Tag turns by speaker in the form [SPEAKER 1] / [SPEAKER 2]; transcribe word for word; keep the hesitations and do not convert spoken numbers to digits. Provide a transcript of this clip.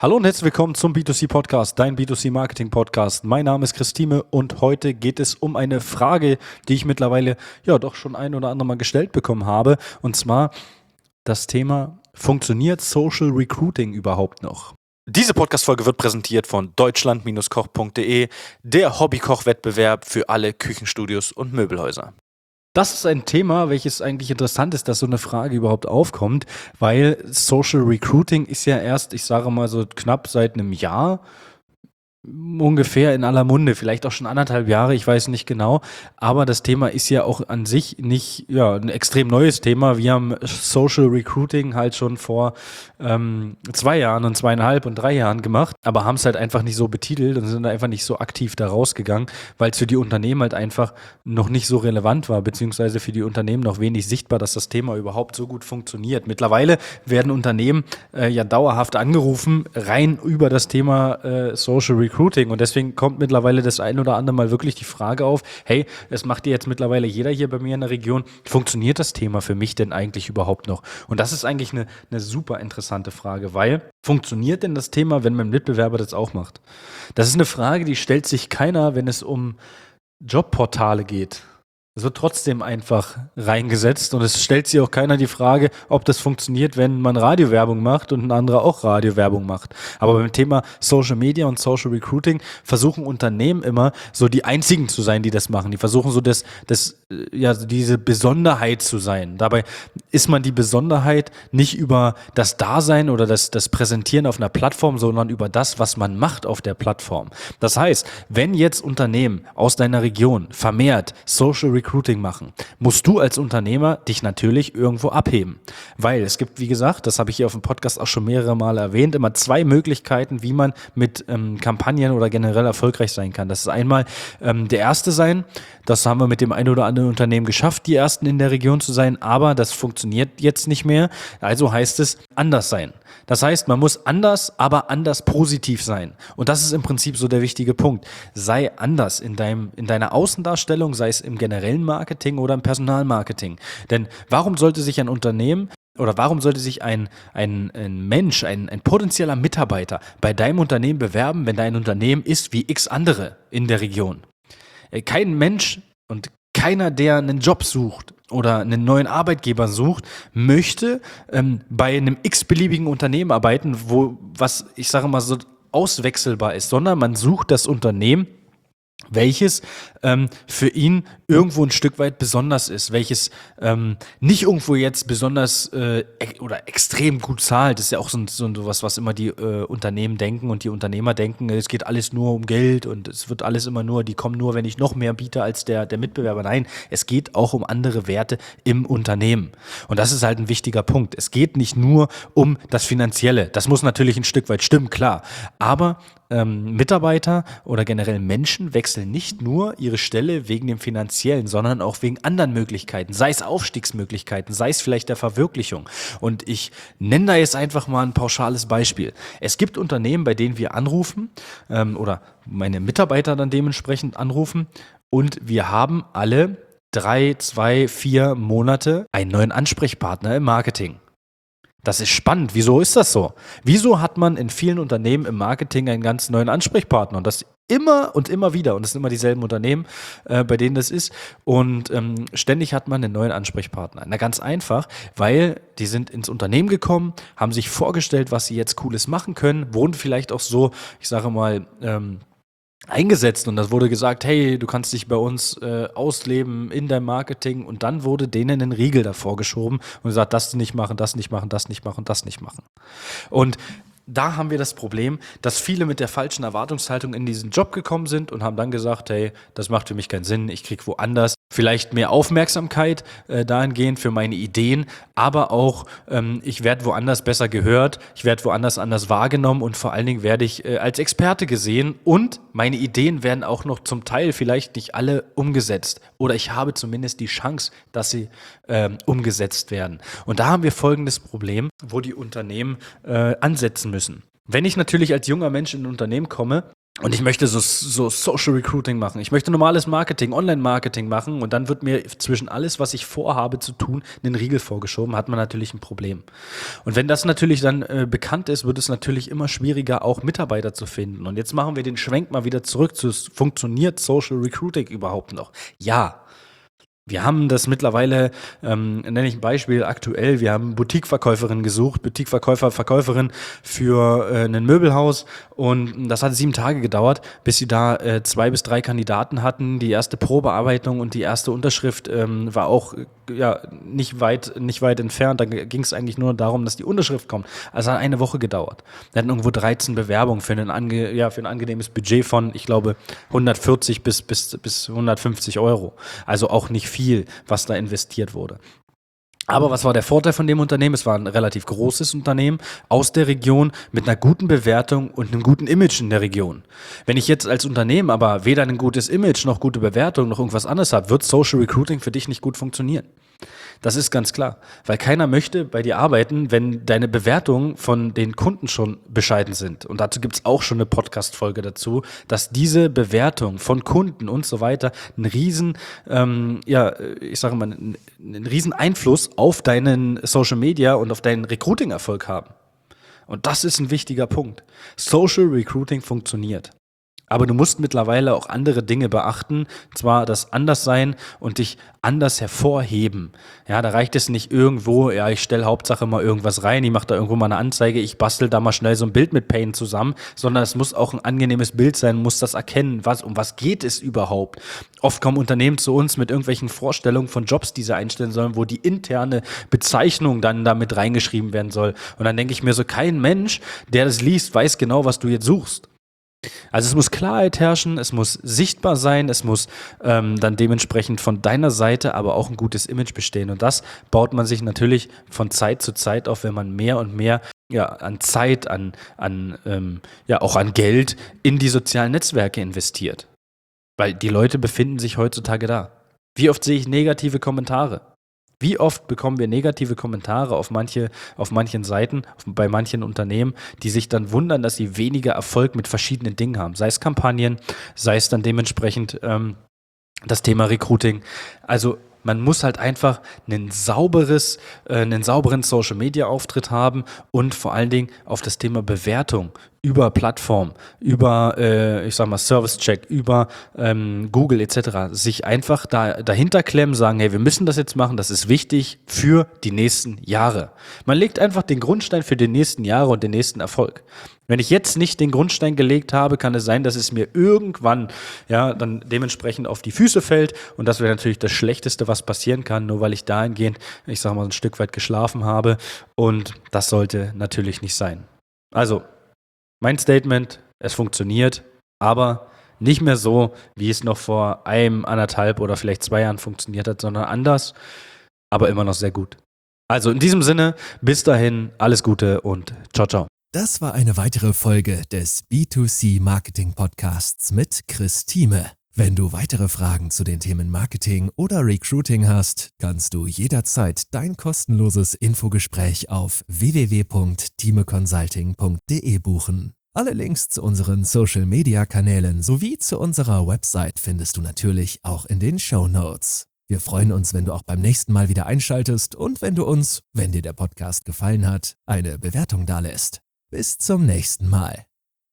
[SPEAKER 1] Hallo und herzlich willkommen zum B zwei C Podcast, dein B zwei C Marketing Podcast. Mein Name ist Christine und heute geht es um eine Frage, die ich mittlerweile ja doch schon ein oder andere Mal gestellt bekommen habe. Und zwar das Thema: Funktioniert Social Recruiting überhaupt noch? Diese Podcast-Folge wird präsentiert von deutschland Koch punkt de, der Hobbykoch-Wettbewerb für alle Küchenstudios und Möbelhäuser. Das ist ein Thema, welches eigentlich interessant ist, dass so eine Frage überhaupt aufkommt, weil Social Recruiting ist ja erst, ich sage mal so knapp seit einem Jahr ungefähr in aller Munde, vielleicht auch schon anderthalb Jahre, ich weiß nicht genau, aber das Thema ist ja auch an sich nicht ja ein extrem neues Thema. Wir haben Social Recruiting halt schon vor ähm, zwei Jahren und zweieinhalb und drei Jahren gemacht, aber haben es halt einfach nicht so betitelt und sind einfach nicht so aktiv da rausgegangen, weil es für die Unternehmen halt einfach noch nicht so relevant war, beziehungsweise für die Unternehmen noch wenig sichtbar, dass das Thema überhaupt so gut funktioniert. Mittlerweile werden Unternehmen äh, ja dauerhaft angerufen, rein über das Thema äh, Social Recruiting. Recruiting. Und deswegen kommt mittlerweile das ein oder andere Mal wirklich die Frage auf, hey, das macht ja jetzt mittlerweile jeder hier bei mir in der Region, funktioniert das Thema für mich denn eigentlich überhaupt noch? Und das ist eigentlich eine, eine super interessante Frage, weil funktioniert denn das Thema, wenn mein Mitbewerber das auch macht? Das ist eine Frage, die stellt sich keiner, wenn es um Jobportale geht. Es wird trotzdem einfach reingesetzt und es stellt sich auch keiner die Frage, ob das funktioniert, wenn man Radiowerbung macht und ein anderer auch Radiowerbung macht. Aber beim Thema Social Media und Social Recruiting versuchen Unternehmen immer so die einzigen zu sein, die das machen. Die versuchen so das, das, ja, diese Besonderheit zu sein. Dabei ist man die Besonderheit nicht über das Dasein oder das, das Präsentieren auf einer Plattform, sondern über das, was man macht auf der Plattform. Das heißt, wenn jetzt Unternehmen aus deiner Region vermehrt Social Recruiting machen, musst du als Unternehmer dich natürlich irgendwo abheben. Weil es gibt, wie gesagt, das habe ich hier auf dem Podcast auch schon mehrere Male erwähnt, immer zwei Möglichkeiten, wie man mit ähm, Kampagnen oder generell erfolgreich sein kann. Das ist einmal ähm, der erste sein, das haben wir mit dem einen oder anderen Unternehmen geschafft, die ersten in der Region zu sein, aber das funktioniert jetzt nicht mehr. Also heißt es anders sein. Das heißt, man muss anders, aber anders positiv sein. Und das ist im Prinzip so der wichtige Punkt. Sei anders in deinem, in deiner Außendarstellung, sei es im generellen Marketing oder im Personalmarketing. Denn warum sollte sich ein Unternehmen oder warum sollte sich ein, ein, ein Mensch, ein, ein potenzieller Mitarbeiter bei deinem Unternehmen bewerben, wenn dein Unternehmen ist wie x andere in der Region? Kein Mensch und keiner, der einen Job sucht oder einen neuen Arbeitgeber sucht, möchte ähm, bei einem x-beliebigen Unternehmen arbeiten, wo, was ich sage mal so auswechselbar ist, sondern man sucht das Unternehmen, welches ähm, für ihn irgendwo ein Stück weit besonders ist, welches ähm, nicht irgendwo jetzt besonders äh, e- oder extrem gut zahlt. Das ist ja auch so, ein, so was, was immer die äh, Unternehmen denken und die Unternehmer denken, es geht alles nur um Geld und es wird alles immer nur, die kommen nur, wenn ich noch mehr biete als der, der Mitbewerber. Nein, es geht auch um andere Werte im Unternehmen. Und das ist halt ein wichtiger Punkt. Es geht nicht nur um das Finanzielle. Das muss natürlich ein Stück weit stimmen, klar. Aber Ähm, Mitarbeiter oder generell Menschen wechseln nicht nur ihre Stelle wegen dem Finanziellen, sondern auch wegen anderen Möglichkeiten, sei es Aufstiegsmöglichkeiten, sei es vielleicht der Verwirklichung. Und ich nenne da jetzt einfach mal ein pauschales Beispiel. Es gibt Unternehmen, bei denen wir anrufen ähm, oder meine Mitarbeiter dann dementsprechend anrufen und wir haben alle drei, zwei, vier Monate einen neuen Ansprechpartner im Marketing. Das ist spannend. Wieso ist das so? Wieso hat man in vielen Unternehmen im Marketing einen ganz neuen Ansprechpartner? Und das immer und immer wieder. Und das sind immer dieselben Unternehmen, äh, bei denen das ist. Und ähm, ständig hat man einen neuen Ansprechpartner. Na, ganz einfach, weil die sind ins Unternehmen gekommen, haben sich vorgestellt, was sie jetzt Cooles machen können, wurden vielleicht auch so, ich sage mal, ähm, eingesetzt und das wurde gesagt, hey, du kannst dich bei uns äh, ausleben in deinem Marketing und dann wurde denen ein Riegel davor geschoben und gesagt, das nicht machen, das nicht machen, das nicht machen, das nicht machen. Und da haben wir das Problem, dass viele mit der falschen Erwartungshaltung in diesen Job gekommen sind und haben dann gesagt, hey, das macht für mich keinen Sinn, ich kriege woanders vielleicht mehr Aufmerksamkeit äh, dahingehend für meine Ideen, aber auch ähm, ich werde woanders besser gehört, ich werde woanders anders wahrgenommen und vor allen Dingen werde ich äh, als Experte gesehen und meine Ideen werden auch noch zum Teil vielleicht nicht alle umgesetzt oder ich habe zumindest die Chance, dass sie ähm, umgesetzt werden. Und da haben wir folgendes Problem, wo die Unternehmen äh, ansetzen müssen. Wenn ich natürlich als junger Mensch in ein Unternehmen komme Und ich möchte so, so Social Recruiting machen. Ich möchte normales Marketing, Online-Marketing machen. Und dann wird mir zwischen alles, was ich vorhabe zu tun, einen Riegel vorgeschoben. Hat man natürlich ein Problem. Und wenn das natürlich dann äh, bekannt ist, wird es natürlich immer schwieriger, auch Mitarbeiter zu finden. Und jetzt machen wir den Schwenk mal wieder zurück zu, funktioniert Social Recruiting überhaupt noch? Ja. Wir haben das mittlerweile, ähm, nenne ich ein Beispiel, aktuell, wir haben Boutiqueverkäuferin gesucht, Boutiqueverkäufer, Verkäuferin für äh, ein Möbelhaus, und das hat sieben Tage gedauert, bis sie da äh, zwei bis drei Kandidaten hatten. Die erste Probearbeitung und die erste Unterschrift ähm, war auch äh, ja, nicht weit, nicht weit entfernt. Da ging es eigentlich nur darum, dass die Unterschrift kommt. Also hat eine Woche gedauert. Wir hatten irgendwo dreizehn Bewerbungen für ein, ange, ja, für ein angenehmes Budget von, ich glaube, hundertvierzig bis, bis, bis hundertfünfzig Euro. Also auch nicht viel, was da investiert wurde. Aber was war der Vorteil von dem Unternehmen? Es war ein relativ großes Unternehmen aus der Region mit einer guten Bewertung und einem guten Image in der Region. Wenn ich jetzt als Unternehmen aber weder ein gutes Image noch gute Bewertung noch irgendwas anderes habe, wird Social Recruiting für dich nicht gut funktionieren. Das ist ganz klar, weil keiner möchte bei dir arbeiten, wenn deine Bewertungen von den Kunden schon bescheiden sind. Und dazu gibt es auch schon eine Podcast-Folge dazu, dass diese Bewertung von Kunden und so weiter einen riesen, ähm, ja, ich sage mal, einen, einen riesen Einfluss auf deinen Social Media und auf deinen Recruiting-Erfolg haben. Und das ist ein wichtiger Punkt. Social Recruiting funktioniert. Aber du musst mittlerweile auch andere Dinge beachten, zwar das Anderssein und dich anders hervorheben. Ja, da reicht es nicht irgendwo, ja, ich stelle Hauptsache mal irgendwas rein, ich mache da irgendwo mal eine Anzeige, ich bastel da mal schnell so ein Bild mit Paint zusammen, sondern es muss auch ein angenehmes Bild sein, muss das erkennen, was, um was geht es überhaupt. Oft kommen Unternehmen zu uns mit irgendwelchen Vorstellungen von Jobs, die sie einstellen sollen, wo die interne Bezeichnung dann da mit reingeschrieben werden soll. Und dann denke ich mir so, kein Mensch, der das liest, weiß genau, was du jetzt suchst. Also es muss Klarheit herrschen, es muss sichtbar sein, es muss ähm, dann dementsprechend von deiner Seite aber auch ein gutes Image bestehen. Und das baut man sich natürlich von Zeit zu Zeit auf, wenn man mehr und mehr ja, an Zeit, an, an ähm, ja, auch an Geld in die sozialen Netzwerke investiert. Weil die Leute befinden sich heutzutage da. Wie oft sehe ich negative Kommentare? Wie oft bekommen wir negative Kommentare auf manche, auf manchen Seiten, auf, bei manchen Unternehmen, die sich dann wundern, dass sie weniger Erfolg mit verschiedenen Dingen haben. Sei es Kampagnen, sei es dann dementsprechend ähm, das Thema Recruiting. Also man muss halt einfach einen sauberes, äh, einen sauberen Social-Media-Auftritt haben und vor allen Dingen auf das Thema Bewertung über Plattform, über, äh, ich sag mal, Service-Check, über ähm, Google et cetera sich einfach da, dahinter klemmen, sagen, hey, wir müssen das jetzt machen, das ist wichtig für die nächsten Jahre. Man legt einfach den Grundstein für die nächsten Jahre und den nächsten Erfolg. Wenn ich jetzt nicht den Grundstein gelegt habe, kann es sein, dass es mir irgendwann ja dann dementsprechend auf die Füße fällt, und das wäre natürlich das Schlechteste, was passieren kann, nur weil ich dahingehend, ich sag mal, ein Stück weit geschlafen habe, und das sollte natürlich nicht sein. Also, mein Statement, es funktioniert, aber nicht mehr so, wie es noch vor einem, anderthalb oder vielleicht zwei Jahren funktioniert hat, sondern anders, aber immer noch sehr gut. Also in diesem Sinne, bis dahin, alles Gute und ciao, ciao.
[SPEAKER 2] Das war eine weitere Folge des B zwei C Marketing Podcasts mit Chris Thieme. Wenn du weitere Fragen zu den Themen Marketing oder Recruiting hast, kannst du jederzeit dein kostenloses Infogespräch auf w w w punkt thieme consulting punkt d e buchen. Alle Links zu unseren Social-Media-Kanälen sowie zu unserer Website findest du natürlich auch in den Shownotes. Wir freuen uns, wenn du auch beim nächsten Mal wieder einschaltest und wenn du uns, wenn dir der Podcast gefallen hat, eine Bewertung dalässt. Bis zum nächsten Mal.